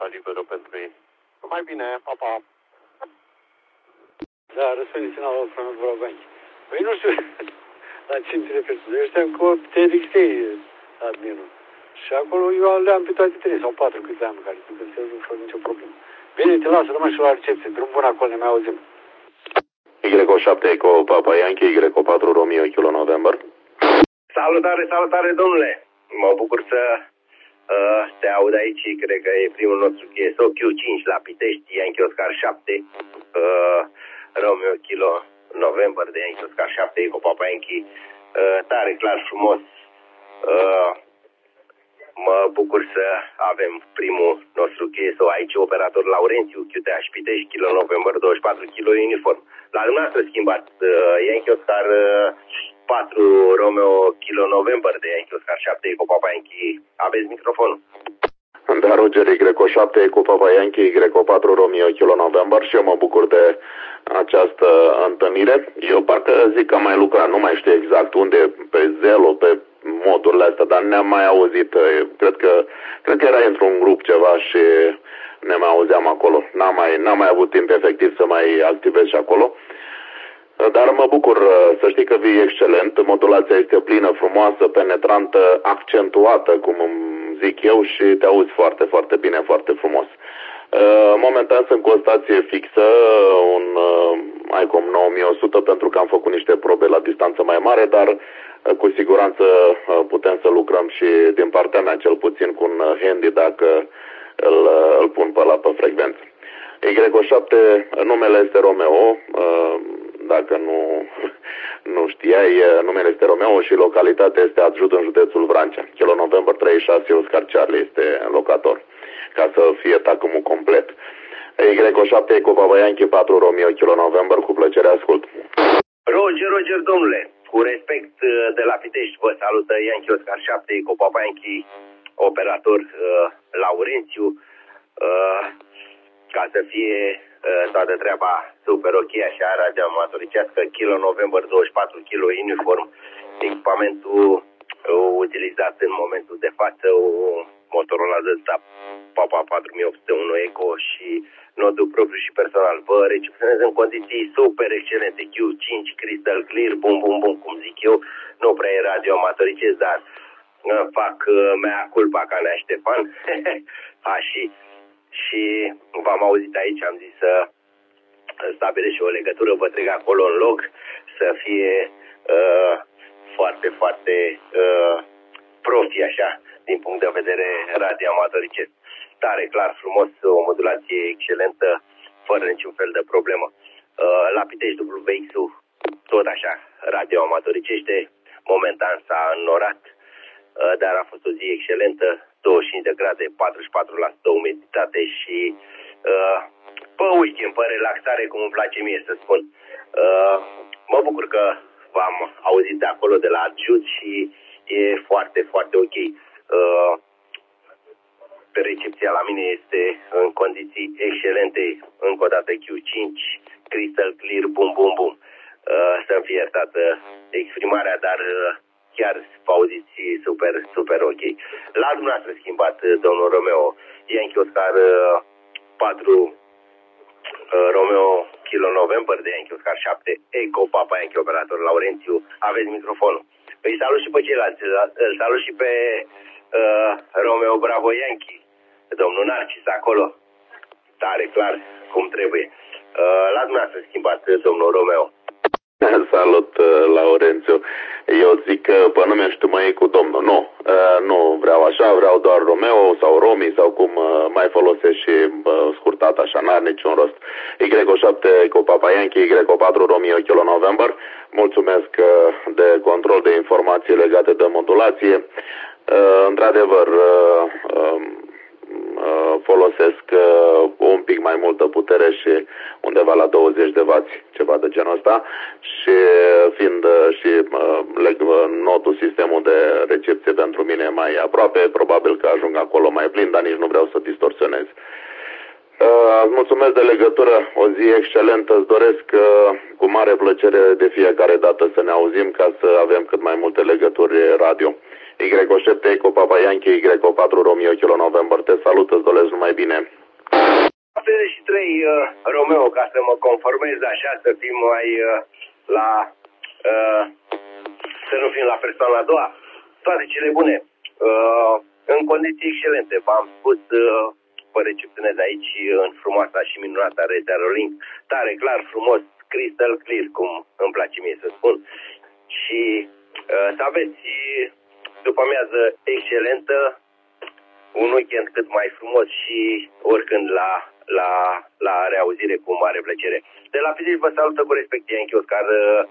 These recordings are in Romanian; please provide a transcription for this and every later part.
liberă pentru ei. Mai bine, papa. Da, răspundeți în ala Franul Vorobani. Păi nu știu la ce te referi. Eu știam că TEDx adminul. Și acolo eu le-am pe toate 3 sau 4 câte am care se găsesc fără nicio problemă. Bine, te las, rămâi și la recepție. Drum bun acolo, ne mai auzim. Y7 Eco Papa Yankee, Y4 Romeo Kilo November. Salutare, salutare, domnule! Mă bucur să te aud aici. Cred că e primul nostru GSO Q5 la Pitești, Yankee Oscar 7, Romeo Kilo November de Yankee Oscar 7, Eco Papa Yankee. Tare, clar, frumos. Mă bucur să avem primul nostru GSO aici, operator Laurențiu, QTH Pitești, Kilo November 24, Kilo Uniform. La dumneavoastră schimbat Yankee Oscar 4, Romeo Kilo November de Yankee Oscar 7, Eco Papa Yankee. Aveți microfonul? Da, Roger, Y7 Eco Papa Yankee, Y4 Romeo Kilo November și eu mă bucur de această întâlnire. Eu parcă zic că am mai lucrat, nu mai știu exact unde, pe Zelo, pe modurile astea, dar ne-am mai auzit. Cred că era într-un grup ceva și ne mai auzeam acolo. N-am mai avut timp efectiv să mai activez și acolo. Dar mă bucur să știi că vii excelent. Modulația este plină, frumoasă, penetrantă, accentuată, cum îmi zic eu, și te auzi foarte, foarte bine, foarte frumos. Momentan sunt cu o stație fixă, un ICOM 9100, pentru că am făcut niște probe la distanță mai mare, dar cu siguranță putem să lucrăm și din partea mea, cel puțin cu un handy, dacă îl pun pe frecvență. Y7, numele este Romeo, dacă nu știai, numele este Romeo și localitatea este Adjud în județul Vrancea. Kilo November 36, Oscar Charlie este locator, ca să fie tacâmul complet. Y7, Eco Papa Yankee 4 Romeo Kilo November, cu plăcere ascult. Roger, domnule, cu respect de la Pitești, vă salută Yankee Oscar 7, Eco Papa Yankee, operator Laurențiu, ca să fie toată treaba super ok, așa, radioamatoricească, Kilo November 24, Kilo Uniform, echipamentul utilizat în momentul de față, o Motorola Delta Papa 4801 Eco și nodul propriu și personal. Vă recepționez în condiții super excelente, Q5, crystal clear, bum, cum zic eu, nu prea e radioamatoricesc, dar fac mea culpa ca Nea Ștefan, și v-am auzit aici, am zis să stabilesc și o legătură, vă trec acolo în loc, să fie foarte, foarte profi, așa, din punct de vedere radioamatoricesc. Tare, clar, frumos, o modulație excelentă, fără niciun fel de problemă. La Pitești WX-ul, tot așa, radioamatoricește, momentan s-a înnorat, dar a fost o zi excelentă, 25 de grade, 44% umiditate și pe weekend, pe relaxare, cum îmi place mie să spun. Mă bucur că v-am auzit de acolo, de la Adjud, și e foarte, foarte ok. Recepția la mine este în condiții excelente, încă o dată Q5, crystal clear, bum. Să-mi fie iertată exprimarea, dar chiar vă auziți super, super ok. La dumneavoastră schimbat, domnul Romeo, Yankee Oscar 4, Romeo Kilo November de Yankee Oscar 7, Eco Papa Yankee operator Laurențiu, aveți microfonul. Îi salut și pe ceilalți, îl salut și pe Romeo Bravo Yankee, domnul Narcis acolo, tare, clar, cum trebuie. La dumneavoastră schimbat, domnul Romeo. Salut, Laurențiu. Eu zic că pe nume și tu mai e cu domnul. Nu vreau așa, vreau doar Romeo sau Romi sau cum mai folosesc și scurtat așa, n-are niciun rost. Y7 cu Papa Yankee, Y4 Romeo Kilo November. Mulțumesc de control de informații legate de modulație. Într-adevăr, folosesc un pic mai multă putere și undeva la 20 de W, ceva de genul ăsta, și fiind și nodul, sistemul de recepție pentru mine mai aproape, probabil că ajung acolo mai plin, dar nici nu vreau să distorsionez. Îți mulțumesc de legătură, o zi excelentă, îți doresc cu mare plăcere de fiecare dată să ne auzim, ca să avem cât mai multe legături radio. Y7 Eco Papa Yankee, Y4 Romeo Kilo November, te salut, îți doresc numai bine. 73 Romeo, ca să mă conformez așa, să fim mai să nu fim la persoana a doua. Toate cele bune. În condiții excelente. V-am spus, vă recepționez aici în frumoasa și minunata rețea Rolling. Tare, clar, frumos, crystal clear, cum îmi place mie să spun. Și să aveți după amiază excelentă, un weekend cât mai frumos și oricând la reauzire cu mare plăcere. De la Pitești vă salută cu respect Yankee Oscar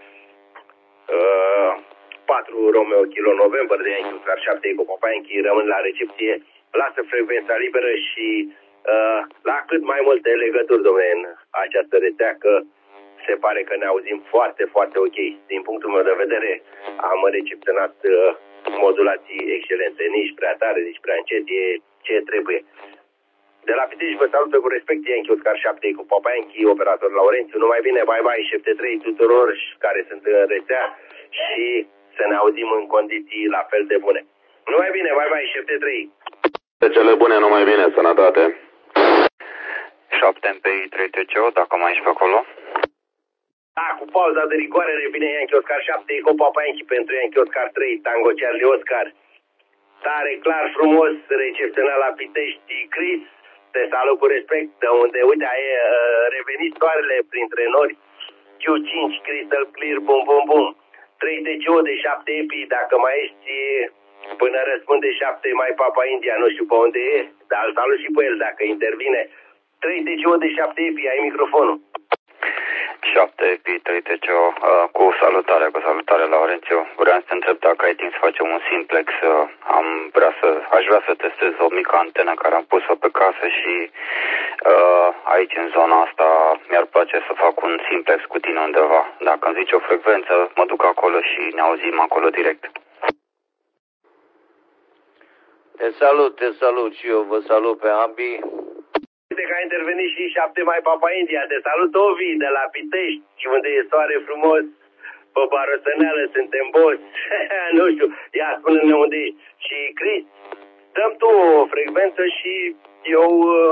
4 Romeo Kilo November de Yankee Oscar 7 Eco Papa Yankee, rămân la recepție, lasă frecvența liberă și la cât mai multe legături, domnule, în această rețea, că se pare că ne auzim foarte, foarte ok. Din punctul meu de vedere am recepționat modulații excelente, nici prea tare, nici prea încet, e ce trebuie. De la Pitești vă salută cu respect Yankee Oscar 7 cu Papa Yankee, operator Laurențiu. Numai bine, bye bye, 73 tuturor care sunt în rețea și să ne auzim în condiții la fel de bune. Numai bine, bye bye, 73. Cele bune, numai bine, sănătate. 7 MPI 3 TCO, dacă mai ești pe acolo. Da, cu pauza de rigoare revine Yankee Oscar 7 cu Papa Yankee pentru Yankee Oscar 3, Tango Charlie Oscar. Tare, clar, frumos, recepționat la Pitești, Chris. Te salut cu respect, de unde, uite, ai revenit soarele printre nori. Q5, Crystal Clear, bum, bum, bum. 3 TCO de 7 EPI, dacă mai ești până răspunde 7 mai Papa India, nu știu pe unde e, dar îl salut și pe el dacă intervine. 3 TCO de 7 EPI, ai microfonul. 7 EPI 3 TCO, cu salutare Laurențiu. Vreau să te întreb dacă ai timp să facem un simplex. Aș vrea să testez o mică antenă care am pus-o pe casă și aici în zona asta mi-ar place să fac un simplex cu tine undeva. Dacă îmi zici o frecvență, mă duc acolo și ne auzim acolo direct. Te salut și eu vă salut pe ambii. Uite că a intervenit și 7 mai Papa India. Te salut, Ovi, de la Pitești, unde e soare frumos. Pe Barosăneală suntem boss. Nu știu, ia spune-ne unde e. Și Chris, dăm tu o frecvență și eu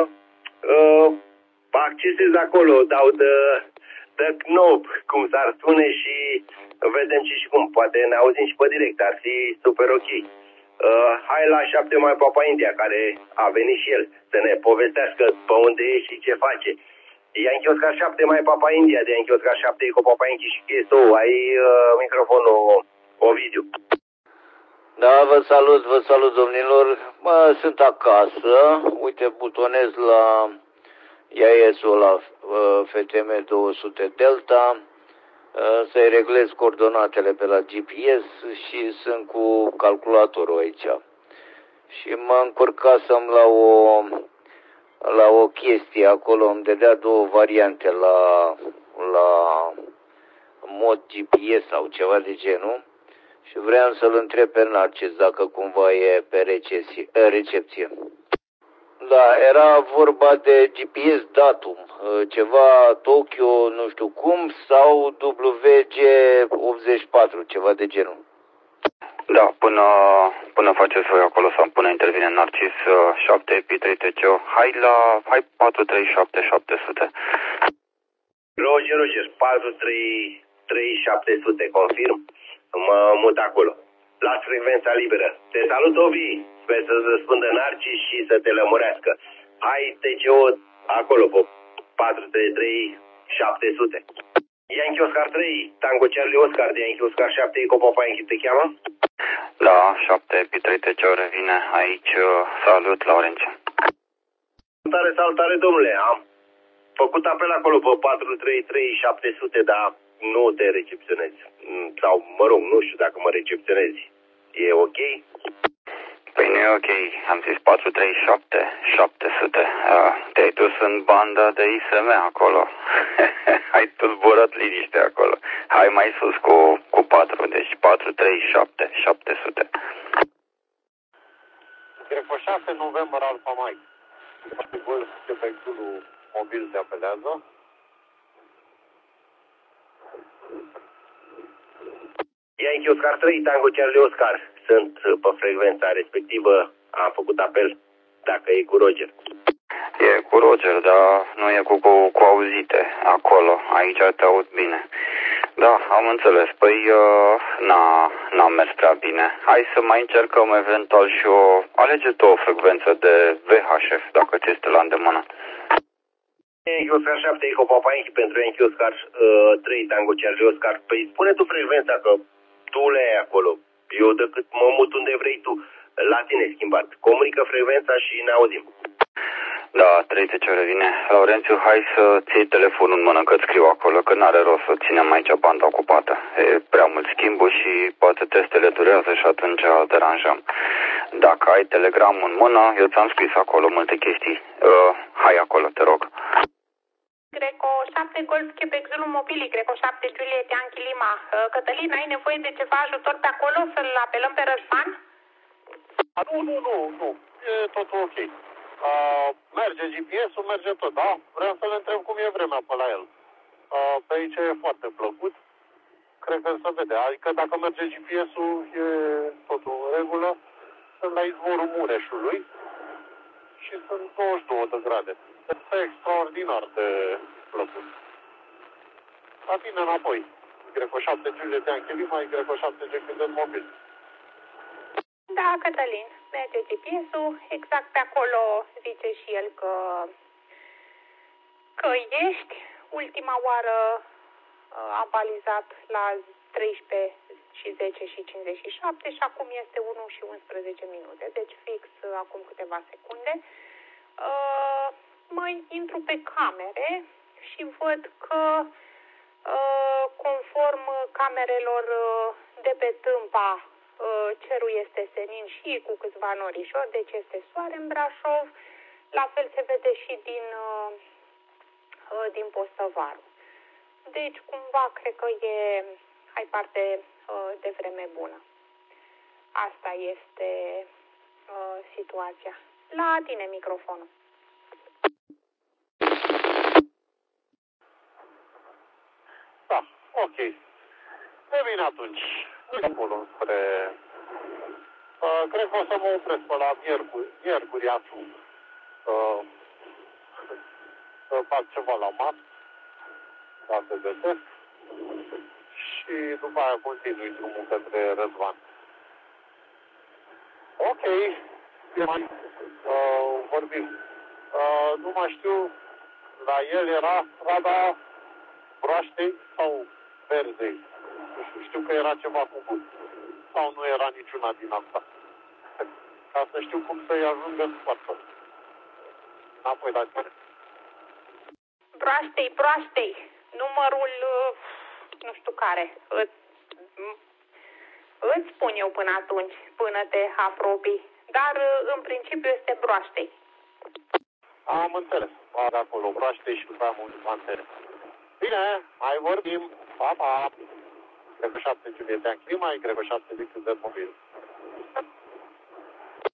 accesez acolo, dau de knob, cum s-ar spune, și vedem ce și cum. Poate ne auzim și pe direct, ar fi super ok. Hai la 7 mai Papa India, care a venit și el să ne povestească pe unde e și ce face. Yankee Oscar 7 mai Papa India, de Yankee Oscar 7 cu Papa Yankee și KSO. Ai microfonul, Ovidiu. Da, vă salut domnilor. Sunt acasă, uite, butonez la IAS-ul la FTM 200 Delta, să-i reglez coordonatele pe la GPS și sunt cu calculatorul aici. Și m-am încurcat să-mi la o chestie acolo, îmi dădea două variante la mod GPS sau ceva de genul și vreau să-l întreb pe Narcis dacă cumva e pe recepție. Da, era vorba de GPS datum, ceva Tokyo, nu știu cum, sau WG84, ceva de genul. Da, până faceți voi acolo sau până intervine Narcis, 7 EPI 3 TCO, hai 437700. Roger, 433700, confirm, mă mut acolo. Las frecvența liberă. Te salut, Ovi, sper să-ți răspundă Narcis și să te lămurească. Hai TCO acolo, pe 433700. Yankee Oscar 3, Tango Charlie Oscar de Yankee Oscar 7, Eco Papa Yankee, te cheamă? Da, 7 EPI 3 TCO revine aici, salut, Laurențiu. Salutare, domnule, am făcut apel acolo pe 433700, dar nu te recepționezi. Sau, mă rog, nu știu dacă mă recepționezi. E ok? Păi nu e ok, am zis 437700. Te-ai dus în banda de ISM acolo. Ai tulburat liniște acolo. Hai mai sus cu 4, deci 437700. Greco 6 November Alfa Mike. Golf de vehicul mobil se apelează. Yankee Oscar 3, Tango Charlie Oscar. Sunt pe frecvența respectivă, am făcut apel dacă e cu Roger. E cu Roger, dar nu e cu auzite acolo. Aici te aud bine. Da, am înțeles. Păi n-am mers prea bine. Hai să mai încercăm eventual și alege tu o frecvență de VHF, dacă ți este la îndemână. Oscar 7 Eco Papa Yankee pentru Yankee Oscar 3 Tango Charlie Oscar. Păi spune tu frecvența, că tu le ai acolo. Eu decât mă mut unde vrei tu. La tine schimbat. Comunică frecvența și ne auzim. Da, 30 ore vine. Laurențiu, hai să ții telefonul în mână, că scriu acolo, că n-are rost să ținem aici banda ocupată. E prea mult schimbul și poate testele durează și atunci deranjăm. Dacă ai telegramul în mână, eu ți-am scris acolo multe chestii. Hai acolo, te rog. Greco 7 Golf Quebec Zulu Mobili, Greco 7 Juliet Yankee Lima. Cătălin, ai nevoie de ceva ajutor pe acolo să-l apelăm pe Răzvan? Nu. E totul ok. Merge GPS-ul, merge tot, da? Vreau să le întreb cum e vremea pe la el. Pe aici e foarte plăcut. Cred că se vede. Adică dacă merge GPS-ul, e totul în regulă. Sunt la izvorul Mureșului și sunt 22 de grade. Este extraordinar de plăcut. La tine înapoi. Greco 7 Juliet Yankee Lima, Greco 7 GQZ Mobil. Da, Cătălin, merge GPS-ul, exact pe acolo zice și el că ești. Ultima oară a balizat la 13 și 10 și 57 și acum este 1 și 11 minute, deci fix acum câteva secunde. Mă intru pe camere și văd că conform camerelor de pe Tâmpa, cerul este senin și cu câțiva norișori, deci este soare în Brașov. La fel se vede și din Postăvaru. Deci cumva cred că ai parte de vreme bună. Asta este situația. La tine microfonul. Da, ok. E bine atunci. Acolo spre... cred că o să mă opresc pe la miercuri atunci. Să fac ceva la masă, dacă găsesc. Și după aia continui drumul către Răzvan. Ok. Vorbim. Nu mai știu, la el era strada Broaștei sau Verzei. Știu că era ceva cu bun. Sau nu era niciuna din asta. Ca să știu cum să-i ajungă în față. Înapoi la tine. Broaștei. Numărul, nu știu care. Îți spun eu până atunci, până te apropii. Dar în principiu este Broaștei. Am înțeles. Are acolo Broaștei și după aia mă înțeles. Bine, mai vorbim. Pa, pa! Greco 7 Juliet Yankee Lima, Greco 7 GQZ Mobil.